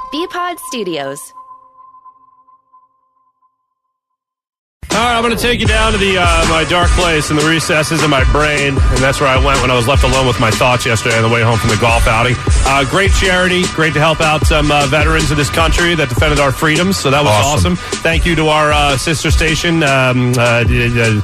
BPod Studios. All right, I'm going to take you down to the my dark place in the recesses of my brain, and that's where I went when I was left alone with my thoughts yesterday on the way home from the golf outing. Great charity, great to help out some veterans of this country that defended our freedoms, so that was awesome. Thank you to our sister station, WMGK,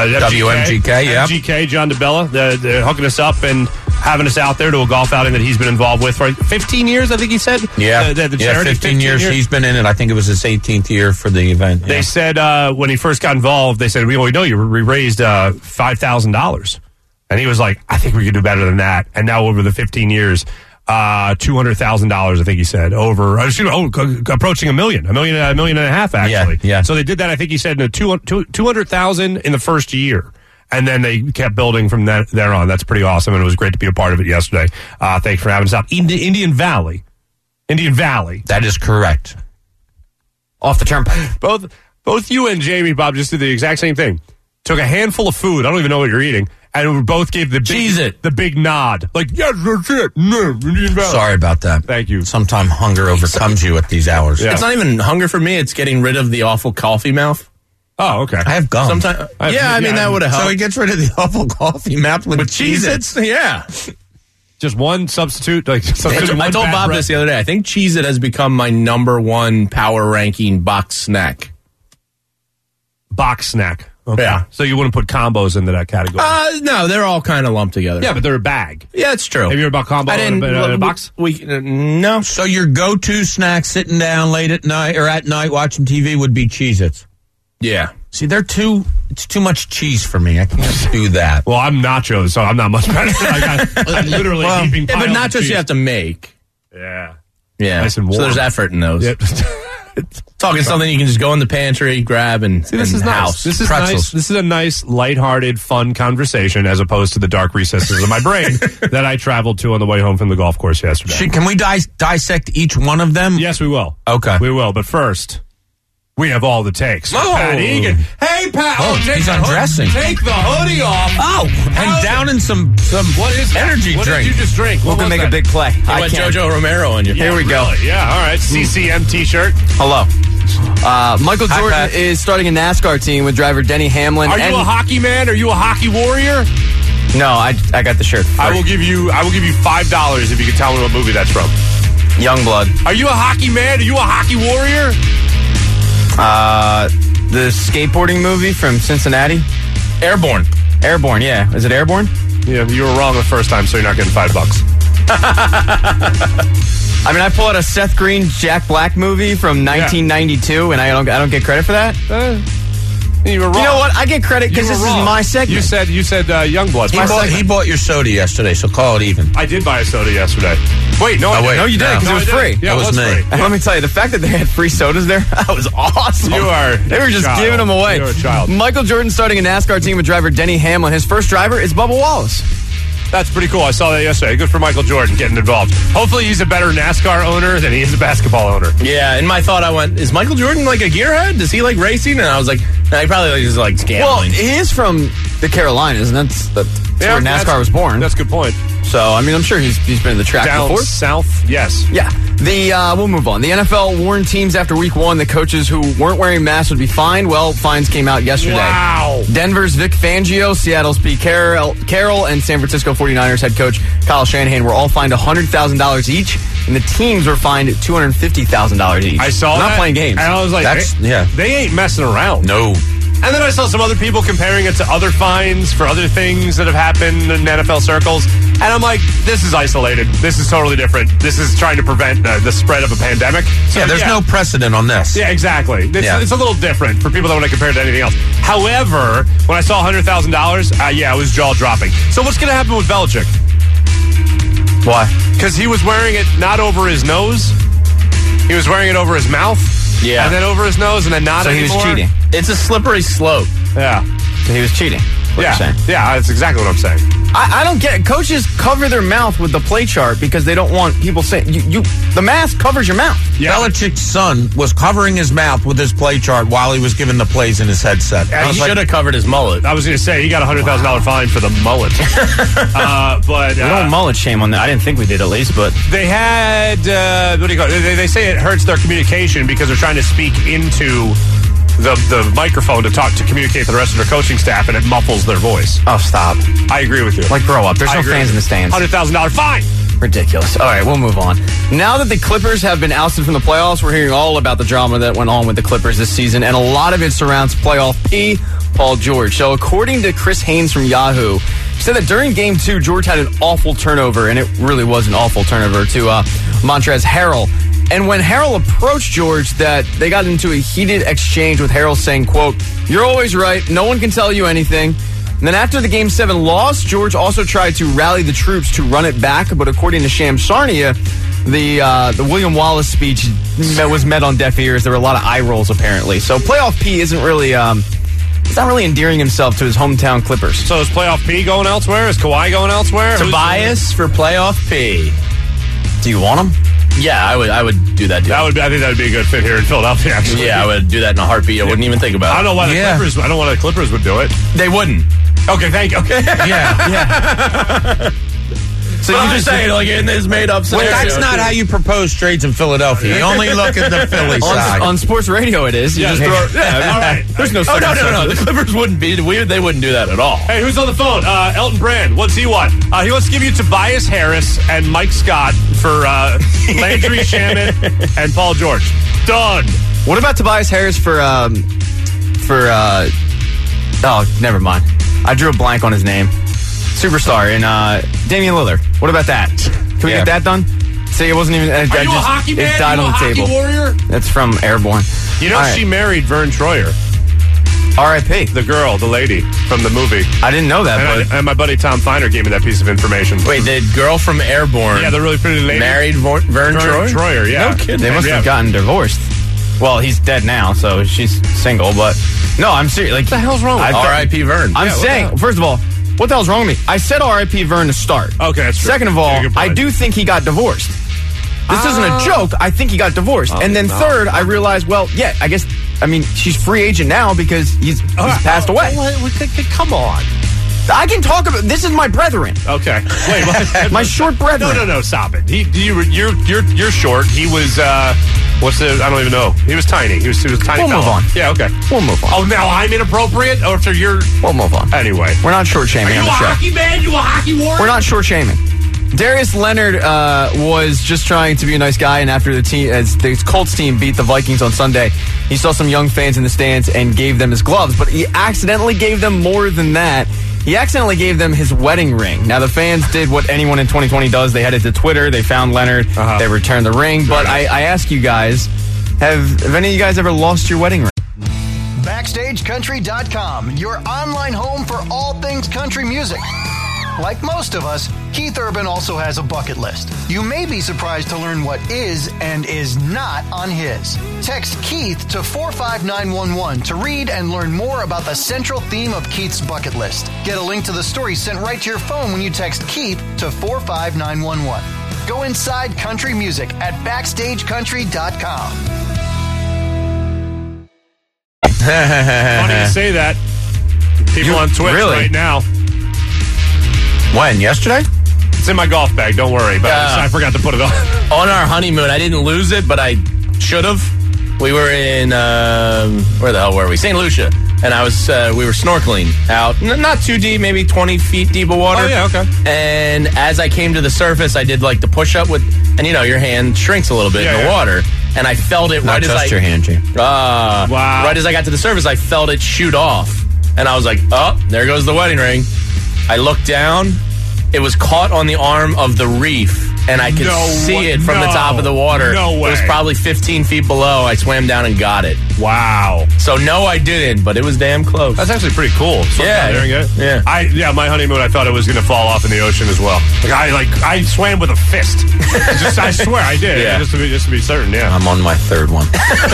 MGK, John DeBella, they're hooking us up and having us out there to a golf outing that he's been involved with for 15 years, I think he said. Yeah, the charity, 15 years he's been in it. I think it was his 18th year for the event. Yeah. They said when he first got involved, they said, we know we raised $5,000. And he was like, I think we could do better than that. And now over the 15 years, $200,000, I think he said, approaching $1 million, $1.5 million, actually. Yeah. So they did that, I think he said, $200,000 in the first year. And then they kept building from there on. That's pretty awesome, and it was great to be a part of it yesterday. Thanks for having us out. Indian Valley. That is correct. Off the turnpike. Both you and Jamie, Bob, just did the exact same thing. Took a handful of food. I don't even know what you're eating. And we both gave the big nod. Like, yes, that's it. No, Indian Valley. Sorry about that. Thank you. Sometimes hunger overcomes you at these hours. Yeah. It's not even hunger for me. It's getting rid of the awful coffee mouth. Oh, okay. I have gum. Sometimes, that would have helped. So he gets rid of the awful coffee mouth with Cheez-Its? Yeah. Just one substitute? I told Bob this the other day. I think Cheez-It has become my number one power ranking box snack. Box snack. Okay. Yeah. So you wouldn't put combos into that category? No, they're all kind of lumped together. Yeah, but they're a bag. Yeah, it's true. Have you heard about combo in a box? No. So your go-to snack sitting down late at night or at night watching TV would be Cheez-Its? Yeah. See, it's too much cheese for me. I can't do that. Well, I'm nachos, so I'm not much better. I'm literally heaping piles but of nachos cheese. You have to make. Yeah. Nice and warm. So there's effort in those. Yep. Talking something you can just go in the pantry, grab, and this is house. Nice. This is nice. This is a nice, lighthearted, fun conversation as opposed to the dark recesses of my brain that I traveled to on the way home from the golf course yesterday. Can we dissect each one of them? Yes, we will. Okay. We will, but first, we have all the takes. Pat Egan. Hey, Pat. He's undressing. Take the hoodie off. And down in some what is energy drink. What did you just drink? We're going to make a big play. I went Jojo Romero on you. Here we go. Really? Yeah, all right. CCM T-shirt. Hello. Michael Jordan is starting a NASCAR team with driver Denny Hamlin. Are you a hockey man? Are you a hockey warrior? No, I got the shirt first. I will give you $5 if you can tell me what movie that's from. Youngblood. Are you a hockey man? Are you a hockey warrior? The skateboarding movie from Cincinnati. Airborne, yeah. Is it Airborne? Yeah, you were wrong the first time, so you're not getting $5. I mean, I pull out a Seth Green, Jack Black movie from 1992, and I don't get credit for that. You were wrong. You know what? I get credit because this is my segment. You said Youngblood. He bought your soda yesterday, so call it even. I did buy a soda yesterday. Wait, no, no, you didn't because it was free. Yeah, it was me. Free. And let me tell you, the fact that they had free sodas there, that was awesome. They were just giving them away. You're a child. Michael Jordan starting a NASCAR team with driver Denny Hamlin. His first driver is Bubba Wallace. That's pretty cool. I saw that yesterday. Good for Michael Jordan getting involved. Hopefully he's a better NASCAR owner than he is a basketball owner. Yeah, in my thought I went, is Michael Jordan like a gearhead? Does he like racing? And I was like, no, he probably just like gambling. Well, he is from the Carolinas, and that's where NASCAR was born. That's a good point. So, I mean, I'm sure he's been in the track down before. South, yes. Yeah. We'll move on. The NFL warned teams after week 1 that coaches who weren't wearing masks would be fined. Well, fines came out yesterday. Wow. Denver's Vic Fangio, Seattle's Pete Carroll, and San Francisco 49ers head coach Kyle Shanahan were all fined $100,000 each, and the teams were fined $250,000 each. I saw They're that. not playing games. And I was like, they ain't messing around. No. And then I saw some other people comparing it to other fines for other things that have happened in NFL circles. And I'm like, this is isolated. This is totally different. This is trying to prevent the spread of a pandemic. So, there's no precedent on this. Yeah, exactly. It's a little different for people that want to compare it to anything else. However, when I saw $100,000, it was jaw-dropping. So what's going to happen with Belichick? Why? Because he was wearing it not over his nose. He was wearing it over his mouth. Yeah. And then over his nose, and then not anymore. So he was cheating. It's a slippery slope. Yeah. So he was cheating. Yeah, that's exactly what I'm saying. I don't get it. Coaches cover their mouth with the play chart because they don't want people saying the mask covers your mouth. Yeah. Belichick's son was covering his mouth with his play chart while he was giving the plays in his headset. He should have covered his mullet. I was going to say, he got a $100,000 fine for the mullet. But we don't mullet shame on that. I didn't think we did, at least, but they had, what do you call it? They say it hurts their communication because they're trying to speak into the microphone to communicate to the rest of their coaching staff, and it muffles their voice. Oh, stop. I agree with you. Like, grow up. There's no fans in the stands. $100,000 fine. Ridiculous. All right, we'll move on. Now that the Clippers have been ousted from the playoffs, we're hearing all about the drama that went on with the Clippers this season, and a lot of it surrounds playoff P, Paul George. So according to Chris Haynes from Yahoo, he said that during Game 2, George had an awful turnover, and it really was an awful turnover to Montrezl Harrell. And when Harrell approached George, that they got into a heated exchange with Harrell saying, quote, "You're always right. No one can tell you anything." And then after the Game 7 loss, George also tried to rally the troops to run it back. But according to Shams Charania, the William Wallace speech was met on deaf ears. There were a lot of eye rolls, apparently. So playoff P isn't really... he's not really endearing himself to his hometown Clippers. So is playoff P going elsewhere? Is Kawhi going elsewhere? Tobias for playoff P. Do you want him? Yeah, I would do that. I think that would be a good fit here in Philadelphia. Actually, yeah, I would do that in a heartbeat. I wouldn't even think about it. I don't know why Clippers. I don't know why the Clippers would do it. They wouldn't. Okay, thank you. Okay, Yeah. So you just saying, like, in this made-up scenario. Well, that's not how you propose trades in Philadelphia. You only look at the Philly side. On sports radio, it is. You just throw. All right. There's no. Oh, no. The Clippers wouldn't be. They wouldn't do that at all. Hey, who's on the phone? Elton Brand. What's he want? He wants to give you Tobias Harris and Mike Scott for Landry Shamet and Paul George. Done. What about Tobias Harris for? Oh, never mind. I drew a blank on his name. Superstar in Damian Lillard. What about that? Can we get that done? See, it wasn't even. Are you a hockey man? It died on the table. Warrior? That's from Airborne. You know, she married Vern Troyer. R.I.P. The girl, the lady from the movie. I didn't know that. And my buddy Tom Feiner gave me that piece of information. Wait, the girl from Airborne. Yeah, the really pretty lady. Married Vern Troyer, yeah. No kidding. They must have gotten divorced. Well, he's dead now, so she's single. But no, I'm serious. Like, what the hell's wrong with R.I.P. Vern? I'm saying, first of all, what the hell's wrong with me? I said R.I.P. Vern to start. Okay, that's true. Second of all, I do think he got divorced. This isn't a joke. I think he got divorced. And then third, I realized, well, yeah, she's free agent now because he's passed away. Come on. I can talk about, this is my brethren. Okay. Wait, what? My short brethren. No, stop it. You're short. He was, I don't even know. He was tiny. He was tiny. We'll move on. Yeah, okay. We'll move on. Oh, now I'm inappropriate? Or so you're... We'll move on. Anyway. We're not short-shaming on the show. Are you a hockey man? You a hockey warrior? We're not short-shaming. Darius Leonard was just trying to be a nice guy, and after as the Colts team beat the Vikings on Sunday, he saw some young fans in the stands and gave them his gloves, but he accidentally gave them more than that. He accidentally gave them his wedding ring. Now, the fans did what anyone in 2020 does. They headed to Twitter. They found Leonard. They returned the ring. But I ask you guys, have any of you guys ever lost your wedding ring? BackstageCountry.com, your online home for all things country music. Like most of us, Keith Urban also has a bucket list. You may be surprised to learn what is and is not on his. Text Keith to 45911 to read and learn more about the central theme of Keith's bucket list. Get a link to the story sent right to your phone when you text Keith to 45911. Go inside country music at BackstageCountry.com. Funny you say that. People on Twitch right now. When? Yesterday? It's in my golf bag. Don't worry. But I forgot to put it on. On our honeymoon, I didn't lose it, but I should have. We were in where the hell were we? St. Lucia, and we were snorkeling out, not too deep, maybe 20 feet deep of water. Oh yeah, okay. And as I came to the surface, I did like the push up with, and your hand shrinks a little bit in the water, and I felt it right as your hand, Gene. Wow. Right as I got to the surface, I felt it shoot off, and I was like, oh, there goes the wedding ring. I looked down. It was caught on the arm of the reef and I could see it from the top of the water. No way. It was probably 15 feet below. I swam down and got it. Wow. So no, I didn't, but it was damn close. That's actually pretty cool. Yeah. My honeymoon, I thought it was going to fall off in the ocean as well. I swam with a fist. I swear I did. Yeah. Just to be certain. Yeah. I'm on my third one.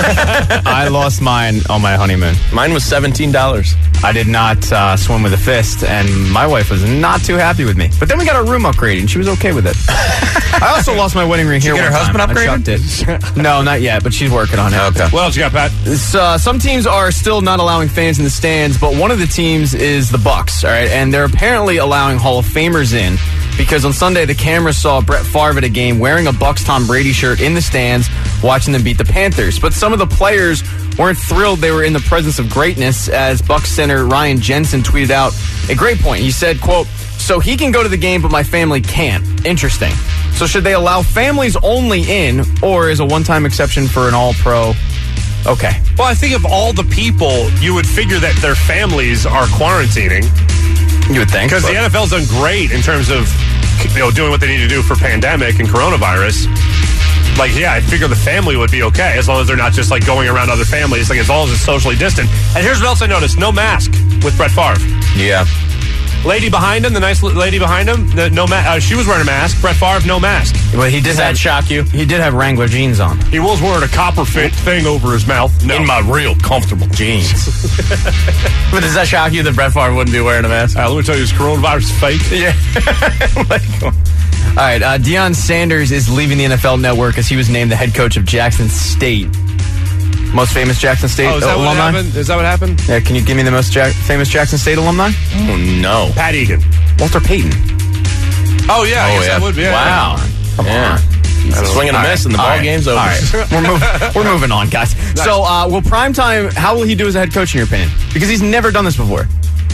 I lost mine on my honeymoon. Mine was $17. I did not swim with a fist, and my wife was not too happy with me. But then we got our room upgraded, and she was okay with it. I also lost my wedding ring here. Did you get her husband upgraded? I chucked it. No, not yet, but she's working on it. Okay. What else you got, Pat? Some teams are still not allowing fans in the stands, but one of the teams is the Bucks, all right? And they're apparently allowing Hall of Famers in because on Sunday the camera saw Brett Favre at a game wearing a Bucks Tom Brady shirt in the stands watching them beat the Panthers. But some of the players weren't thrilled they were in the presence of greatness, as Bucks center Ryan Jensen tweeted out a great point. He said, quote, "So he can go to the game, but my family can't." Interesting. So should they allow families only in, or is a one-time exception for an all-pro okay? Well, I think of all the people, you would figure that their families are quarantining. You would think. Because the NFL's done great in terms of doing what they need to do for pandemic and coronavirus. I figure the family would be okay as long as they're not just going around other families. As long as it's socially distant. And here's what else I noticed: no mask with Brett Favre. Yeah. Lady behind him, the nice lady behind him, she was wearing a mask. Brett Favre, no mask. Well, Does that shock you? He did have Wrangler jeans on. He was wearing a copper fit thing over his mouth. No. In my real comfortable jeans. But does that shock you that Brett Favre wouldn't be wearing a mask? Let me tell you, this coronavirus is fake. Yeah. All right, Deion Sanders is leaving the NFL Network as he was named the head coach of Jackson State. Most famous Jackson State alumni? What happened? Is that what happened? Yeah, can you give me the most famous Jackson State alumni? Oh, no. Pat Egan. Walter Payton. Oh, yeah. I guess that would be. Yeah. Wow. Come on. Swing and a miss, and the ball game's over. All right. We're moving on, guys. Nice. So, will Primetime, how will he do as a head coach in your opinion? Because he's never done this before.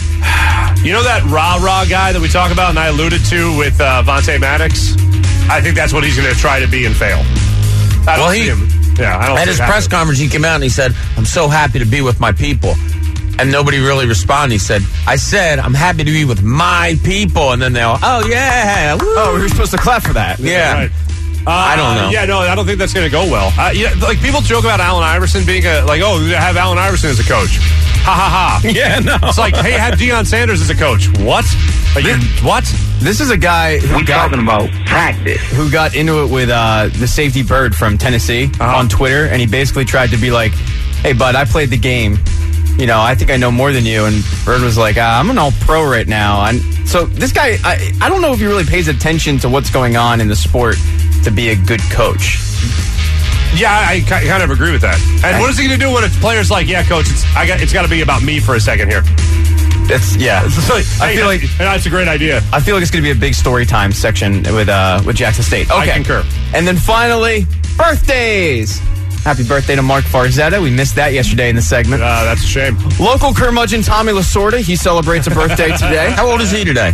You know that rah-rah guy that we talk about and I alluded to with Vontae Maddox? I think that's what he's going to try to be and fail. I don't see him. Yeah, I don't at his press conference, he came out and he said, "I'm so happy to be with my people." And nobody really responded. He said, "I said, I'm happy to be with my people." And then they all, "Oh, yeah. Woo." Oh, we were supposed to clap for that. Yeah. Right. I don't know. Yeah, no, I don't think that's going to go well. People joke about Allen Iverson being have Allen Iverson as a coach. Ha, ha, ha. Yeah, no. It's hey, have Deion Sanders as a coach. What? What? This is a guy who talking about practice. Who got into it with the safety Bird from Tennessee on Twitter, and he basically tried to be like, "Hey, bud, I played the game. I think I know more than you." And Bird was like, "I'm an all-pro right now." And so this guy, I don't know if he really pays attention to what's going on in the sport to be a good coach. Yeah, I kind of agree with that. And what is he going to do when it's players like, "Yeah, coach, it's got to be about me for a second here." I feel like that's a great idea. I feel like it's going to be a big story time section with Jackson State. Okay. I concur. And then finally, birthdays. Happy birthday to Mark Farzetta. We missed that yesterday in the segment. That's a shame. Local curmudgeon Tommy Lasorda, he celebrates a birthday today. How old is he today?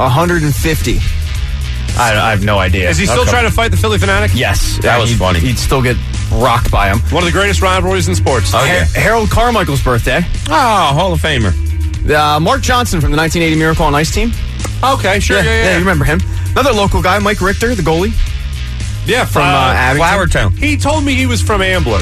150. I have no idea. Is he still trying to fight the Philly Fanatic? Yes. That was funny. He'd still get rocked by him. One of the greatest rivalries in sports. Oh, yeah. Harold Carmichael's birthday. Oh, Hall of Famer. Mark Johnson from the 1980 Miracle on Ice team. Okay, sure. Yeah. You remember him. Another local guy, Mike Richter, the goalie. Yeah, from Flowertown. He told me he was from Ambler.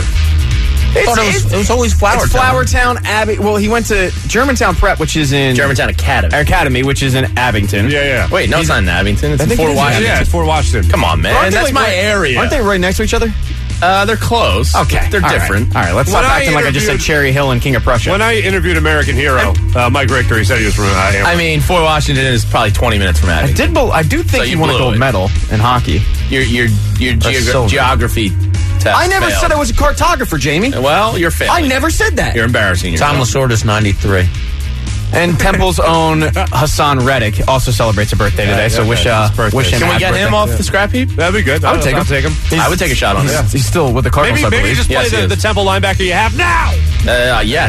It was always Flowertown. It's Flowertown, Well, he went to Germantown Prep, which is in... Germantown Academy, which is in Abington. Yeah. Wait, no, it's not in Abington. It's in Fort Washington. Yeah, it's Fort Washington. Come on, man. That's my area. Aren't they right next to each other? They're close. Okay. They're different. All right, let's stop acting like I just said Cherry Hill and King of Prussia. When I interviewed American Hero, Mike Richter, he said he was from Ambler. I mean, Fort Washington is probably 20 minutes from Abington. I do think he won a gold medal in hockey. Your geography test I never failed. said I was a cartographer, Jamie. Well, you're failing. I never said that. You're embarrassing yourself. Tom Lasorda's 93. And Temple's own Hassan Reddick also celebrates a birthday today, so wish him Can we get him off the scrap heap? That'd be good. I would take him. I would take a shot on him. He's still with the Cardinals, I believe. Maybe just play the Temple linebacker you have now. Yes. Anyway.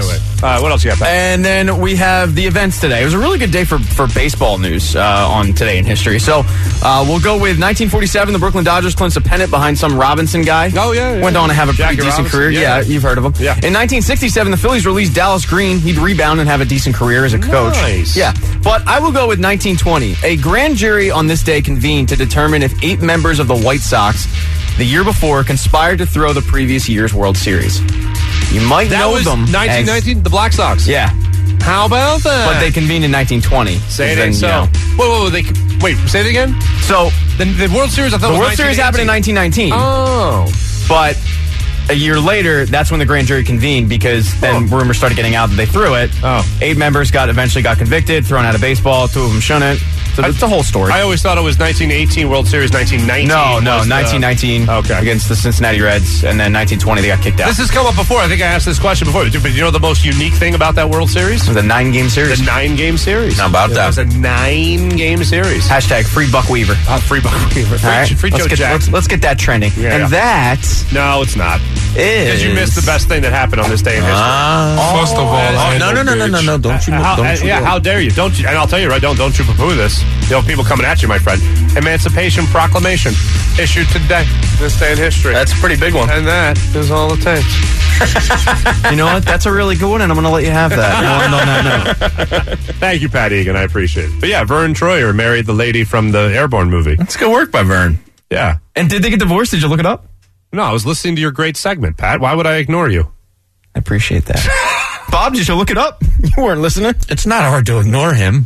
What else you got, Pat? And then we have the events today. It was a really good day for baseball news on Today in History. So we'll go with 1947. The Brooklyn Dodgers clinched a pennant behind some Robinson guy. Oh, yeah. Went on to have a Jackie pretty decent Robinson, career. yeah. Yeah, you've heard of him. Yeah. In 1967, the Phillies released Dallas Green. He'd rebound and have a decent career as a coach. Nice. Yeah. But I will go with 1920. A grand jury on this day convened to determine if 8 members of the White Sox the year before conspired to throw the previous year's World Series. You might That know was them. 1919, the Black Sox. Yeah. How about that? But they convened in 1920. Say it Then, ain't so. you know. Wait, say it again? So The World Series, I thought the was World Series happened in 1919. Oh. But a year later, that's when the grand jury convened because then rumors started getting out that they threw it. Oh. 8 members eventually got convicted, thrown out of baseball. 2 of them shouldn't. So it's the whole story. I always thought it was 1918 World Series, 1919. No, was the- 1919 Okay. against the Cincinnati Reds, and then 1920 they got kicked out. This has come up before. I think I asked this question before. But you know the most unique thing about that World Series? It was a 9-game series. The 9-game series. How about that? It was a 9-game series. Hashtag free Buck Weaver. Free Buck Weaver. All right? Free Joe Jackson. Let's get that trending. Yeah, and yeah. that No, it's not. is... Because you missed the best thing that happened on this day in history. First of all, no. Don't you? How dare you? Don't you? And I'll tell you right, don't you poo-poo this. You know, people coming at you, my friend. Emancipation Proclamation issued today, this day in history. That's a pretty big one. And that is all it takes. You know what? That's a really good one, and I'm going to let you have that. We'll end on that note. Thank you, Pat Egan. I appreciate it. But yeah, Vern Troyer married the lady from the Airborne movie. That's good work by Vern. Yeah. And did they get divorced? Did you look it up? No, I was listening to your great segment, Pat. Why would I ignore you? I appreciate that. Bob, did you look it up? You weren't listening. It's not hard to ignore him.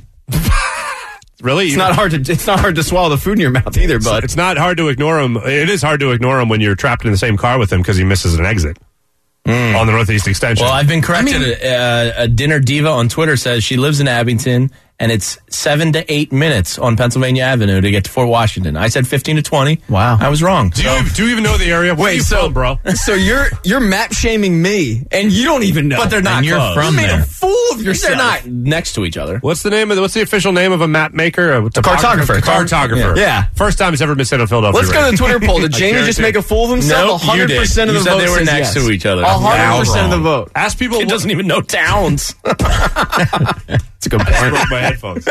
Really? It's not hard to swallow the food in your mouth either, bud. It's not hard to ignore him. It is hard to ignore him when you're trapped in the same car with him because he misses an exit on the Northeast Extension. Well, I've been corrected. A dinner diva on Twitter says she lives in Abington, and it's 7 to 8 minutes on Pennsylvania Avenue to get to Fort Washington. I said 15 to 20. Wow. I was wrong. Do you even know the area? Where are you from, bro? So you're map shaming me, and you don't even know. But they're not And you're close. from You made there. a fool of yourself. They're not next to each other. What's the official name of a map maker? A cartographer. Cartographer. Yeah. First time it's ever been said in Philadelphia. Let's go to the Twitter poll. Did I Jamie just guarantee. make a fool of himself? Nope, you did. 100% of the You said vote they were says next yes. to each other. 100% of the vote. Ask people. It doesn't even know towns. That's a good I point. broke my headphones.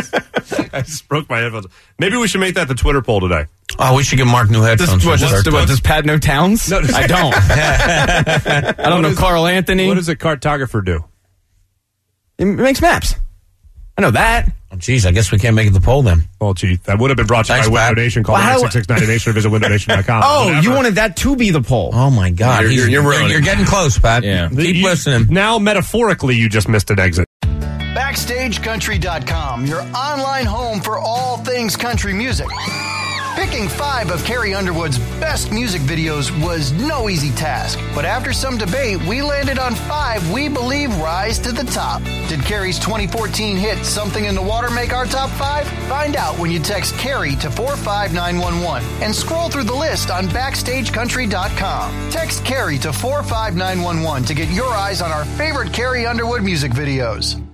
I just broke my headphones. Maybe we should make that the Twitter poll today. Oh, we should get Mark new headphones. Does Pat know towns? No, I don't. I don't know Carl Anthony. What does a cartographer do? It makes maps. I know that. Oh, geez, I guess we can't make it the poll then. Well, gee, that would have been brought to you Thanks, by Window Pat. Nation. Call Well, how- 966-90Nation or visit windownation.com. Oh, Whatever. you wanted that to be the poll. Oh my God, You're ruining you're it. getting close, Pat. Yeah. Keep listening. Now, metaphorically, you just missed an exit. BackstageCountry.com, your online home for all things country music. Picking 5 of Carrie Underwood's best music videos was no easy task, but after some debate, we landed on 5 we believe rise to the top. Did Carrie's 2014 hit Something in the Water make our top 5? Find out when you text Carrie to 45911 and scroll through the list on BackstageCountry.com. Text Carrie to 45911 to get your eyes on our favorite Carrie Underwood music videos.